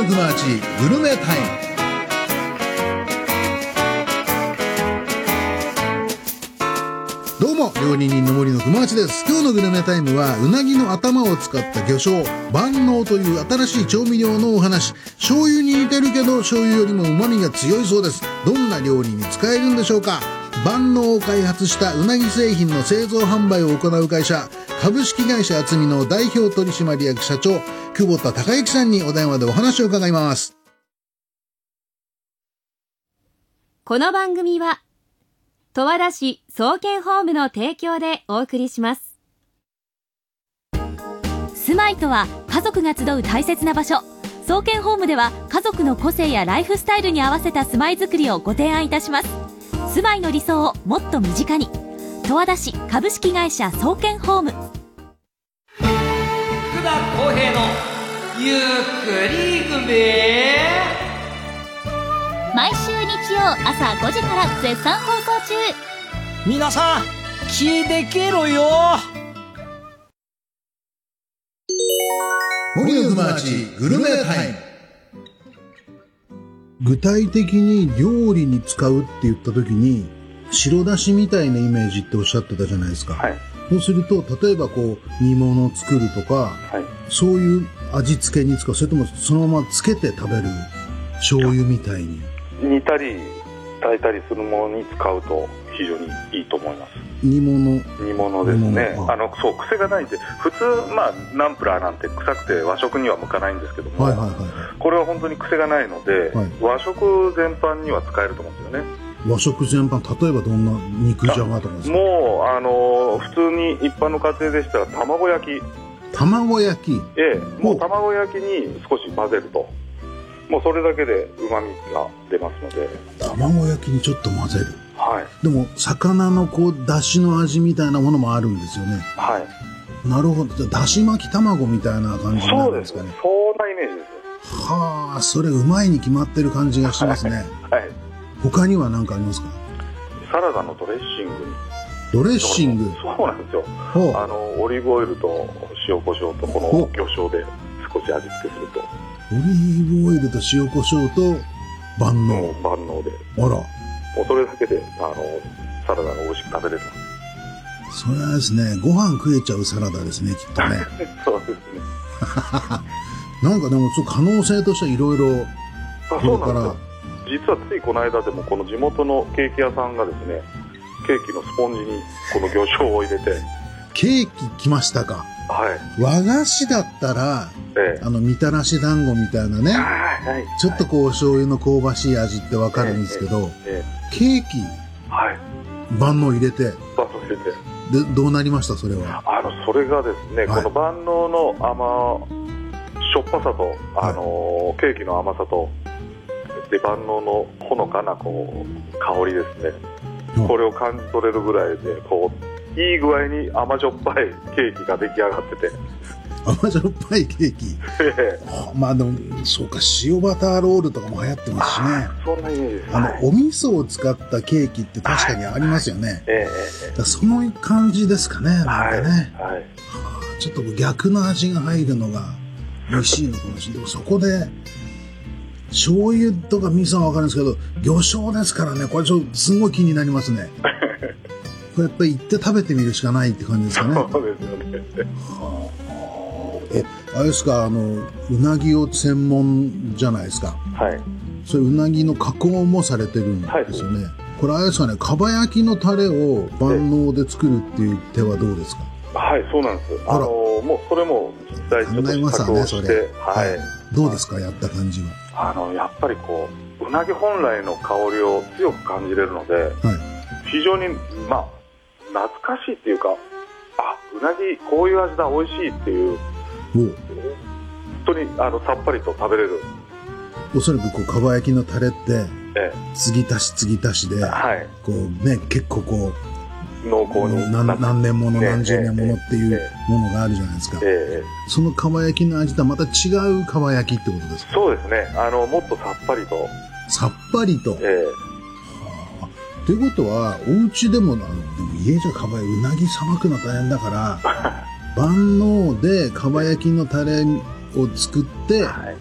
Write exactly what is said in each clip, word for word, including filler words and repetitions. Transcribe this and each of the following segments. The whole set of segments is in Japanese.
の熊八グルメタイム。どうも、料理人の森の熊八です。今日のグルメタイムはうなぎの頭を使った魚醤万能という新しい調味料のお話。醤油に似てるけど醤油よりも旨味が強いそうです。どんな料理に使えるんでしょうか。万能を開発したうなぎ製品の製造販売を行う会社株式会社厚みの代表取締役社長久保田孝之さんにお電話でお話を伺います。 この番組は十和田市総研ホームの提供でお送りします。住まいとは家族が集う大切な場所。総研ホームでは家族の個性やライフスタイルに合わせた住まいづくりをご提案いたします。住まいの理想をもっと身近に。十和田市株式会社総研ホーム。 福田浩平のゆっくりグメ。 毎週日曜朝ごじから絶賛放送中。 皆さん聞いてけろよ。 森の熊八グルメタイム。具体的に料理に使うって言った時に白だしみたいなイメージっておっしゃってたじゃないですか、はい、そうすると例えばこう煮物を作るとか、はい、そういう味付けに使う、それともそのままつけて食べる醤油みたいに煮たり炊いたりするものに使うと非常にいいと思います。 煮物煮物ですね。あのそう癖がないんで普通、まあ、ナンプラーなんて臭くて和食には向かないんですけども、はいはいはい、これは本当に癖がないので、はい、和食全般には使えると思うんですよね。和食全般、例えばどんな肉じゃがとかですか。 もうあの普通に一般の家庭でしたら卵焼き卵焼きええ、もう卵焼きに少し混ぜるともうそれだけでうまみが出ますので。 卵焼きにちょっと混ぜる。 はい。 でも魚のこう出汁の味みたいなものもあるんですよね。 はい。 なるほど。じゃあ出汁巻き卵みたいな感じになるんですかね。 そうです。そんなイメージですよ。 はあ、それうまいに決まってる感じがしますね。はい。はい、他には何かありますか。 サラダのドレッシングに。 ドレッシング。 そうなんですよ。あのオリーブオイルと塩コショウとこの魚醤で少し味付けすると。 オリーブオイルと塩コショウと万能。 万能で。 あら。 もうそれだけであのサラダが美味しく食べれる。 それはですね、ご飯食えちゃうサラダですね、きっとね。 そうですね。 なんかでもちょっと可能性としてはいろいろ。 そうなんですよ。実はついこの間でもこの地元のケーキ屋さんがですね、ケーキのスポンジにこの魚醤を入れて。 ケーキ来ましたか。 はい。 和菓子だったら、ええ、あのみたらし団子みたいなね、はい、ちょっとこう醤油の香ばしい味ってわかるんですけど、ええええ、ケーキ、はい、万能入れて万能入れてでどうなりました。それはあのそれがですね、はい、この万能の甘しょっぱさと、あのーはい、ケーキの甘さとで万能のほのかなこう香りですね、うん、これを感じ取れるぐらいでこういい具合に甘じょっぱいケーキが出来上がってて甘じょっぱいケーキまあでもそうか、塩バターロールとかも流行ってますしね。 そんなイメージです。 あの、はい、お味噌を使ったケーキって確かにありますよね、はいええ、その感じですかね。なんかね、はいはいはあ、ちょっと逆の味が入るのが美味しいのかもしれない。でもそこで醤油とか味噌は分かるんですけど魚醤ですからね、これちょっとすごい気になりますね。これやっぱり行って食べてみるしかないって感じですかね。 そうですよね。はあえ、あれですか、あのうなぎを専門じゃないですか。はい。それうなぎの加工もされてるんですよね。はい、これあれですかね、かば焼きのタレを万能で作るっていう手はどうですか。 はい、そうなんです。あのもうそれも実際ちょっと試作をして、ね、はい、はい、 どうですか、やった感じは。 あのやっぱりこううなぎ本来の香りを強く感じれるので、はい、非常にまあ懐かしいっていうか、あ、うなぎこういう味だ、美味しいっていう。本当にあのさっぱりと食べれる。 おそらくこうかば焼きのタレって、ええ、継ぎ足し継ぎ足しで、はい、こうね、結構こう濃厚に何, 何年もの、ね、何十年ものっていうものがあるじゃないですか、ええ、そのかば焼きの味とはまた違うかば焼きってことですか。 そうですね、あのもっとさっぱりとさっぱりと、ええ、はあ、ということはお家でもあのでも家じゃかば焼きうなぎさばくの大変だから万能でかば焼きのタレを作って、はい、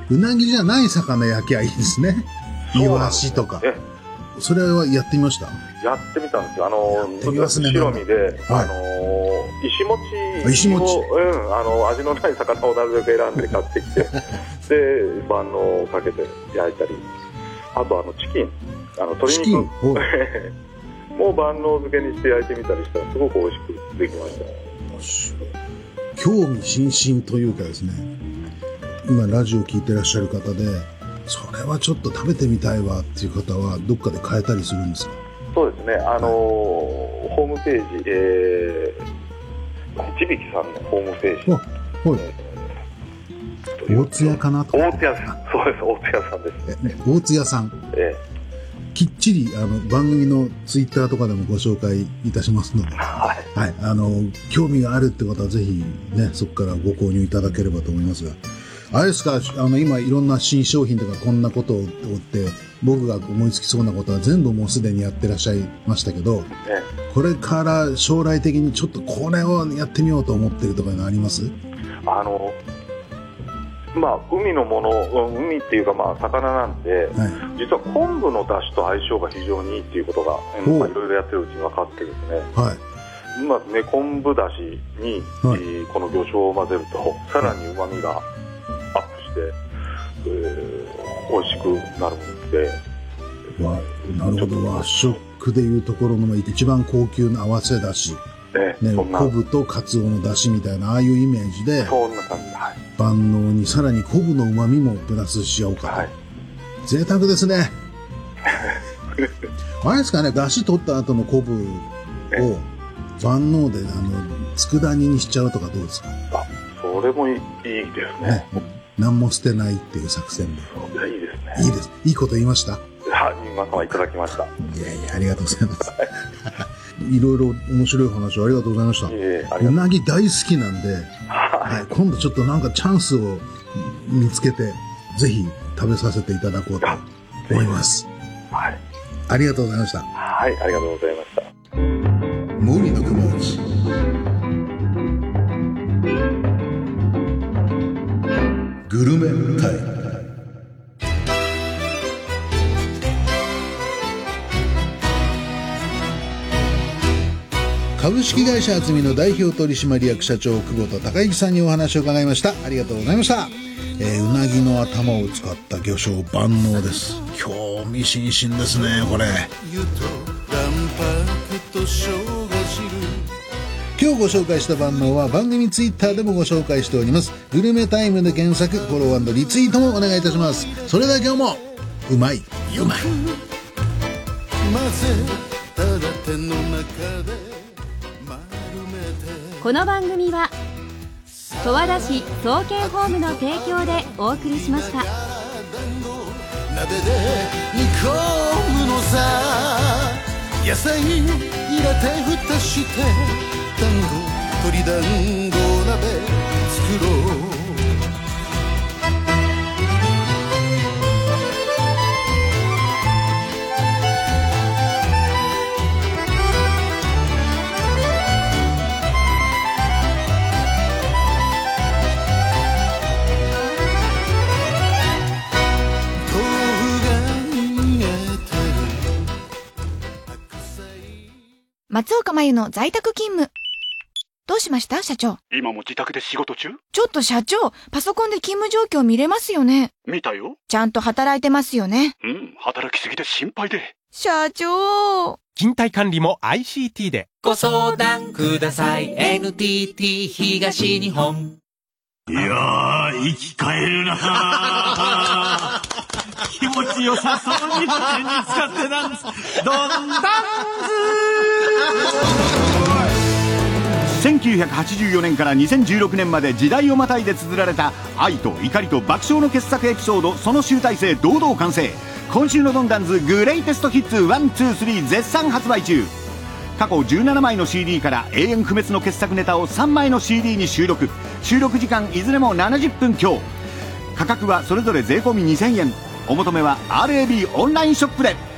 うなぎじゃない魚焼きゃいいですね。イワシとか。それはやってみました？ やってみたんですよ。あの、 白身で、はい、あの、石餅を、 石餅うん、あの、味のない魚をなるべく選んで買ってきて、で、万能をかけて焼いたり、あとあの、チキン、あの、鶏肉もう万能漬けにして焼いてみたりしたら、すごく美味しくできました。 興味津々というかですね、今ラジオ聞いてらっしゃる方で、それはちょっと食べてみたいわっていう方はどっかで買えたりするんですか？ そうですね、あのー、ホームページ、えー、地引さんのホームページ、はい、 大津屋かなと。 大津屋さん、そうです、大津屋さんです。 え、大津屋さん、ええ、きっちりあの番組のツイッターとかでもご紹介いたしますので、はい、はい、あの興味があるって方はぜひね、そこからご購入いただければと思いますが。あれですか、あの今いろんな新商品とかこんなことをって僕が思いつきそうなことは全部もうすでにやってらっしゃいましたけど、ね、これから将来的にちょっとこれをやってみようと思ってるとかいうのあります？あのまあ海のもの、海っていうかまあ魚なんで、はい、実は昆布の出汁と相性が非常にいいっていうことが、まあ、いろいろやってるうちに分かってですね、はい、まあね、昆布だしに、はい、この魚醤を混ぜるとさらに旨味がアップして、えー、美味しくなるので、 わなるほど。和食でいうところの一番高級な合わせだし、ねね、昆布とカツオのだしみたいなああいうイメージで、 そんな感じで、はい、 万能にさらに昆布の旨味もプラスしようかと、はい、贅沢ですね。あれですかね、だし取った後の昆布を万能であの佃煮にしちゃうとかどうですか？ あ、それもいいですね。ね、 何も捨てないっていう作戦で。 いや、いいですね。 いいです。いいこと言いました。 はい、今はいただきました。いやいや、ありがとうございます。いろいろ面白い話をありがとうございました。いえうなぎ大好きなんで、はい、今度ちょっとなんかチャンスを見つけて、ぜひ食べさせていただこうと思います。はい。ありがとうございました。 はい、ありがとうございました。 森の熊内。グルメタイム。株式会社厚みの代表取締役社長久保田孝之さんにお話を伺いました。ありがとうございました。えー、うなぎの頭を使った魚醤万能です。興味津々ですねこれ。今日ご紹介した万能は番組ツイッターでもご紹介しております。グルメタイムで検索、フォロー&リツイートもお願いいたします。それでは今日もうまいうまい。 この番組は十和田市総研ホームの提供でお送りしました。 鍋で煮込むのさ、野菜入れて蓋して団子鶏団子鍋作ろう。 松岡真由の在宅勤務。どうしました社長？ 今も自宅で仕事中？ ちょっと社長、パソコンで勤務状況見れますよね？ 見たよ。 ちゃんと働いてますよね？ うん、働きすぎて心配で。 社長。 勤怠管理も アイシーティー で。 ご相談ください。エヌティーティー 東日本。 いやー、生き返るなー。気持ちよさそうに手に使ってなんです。どんだんずせんきゅうひゃくはちじゅうよねんからにせんじゅうろくねんまで時代をまたいで綴られた愛と怒りと爆笑の傑作エピソード、その集大成堂々完成。今週のドンダンズグレイテストヒッツワンツースリー絶賛発売中。過去じゅうななまいの シーディー から永遠不滅の傑作ネタをさんまいの シーディー に収録。収録時間いずれもななじゅっぷん強。価格はそれぞれ税込みにせんえん。お求めは アールエービー オンラインショップで。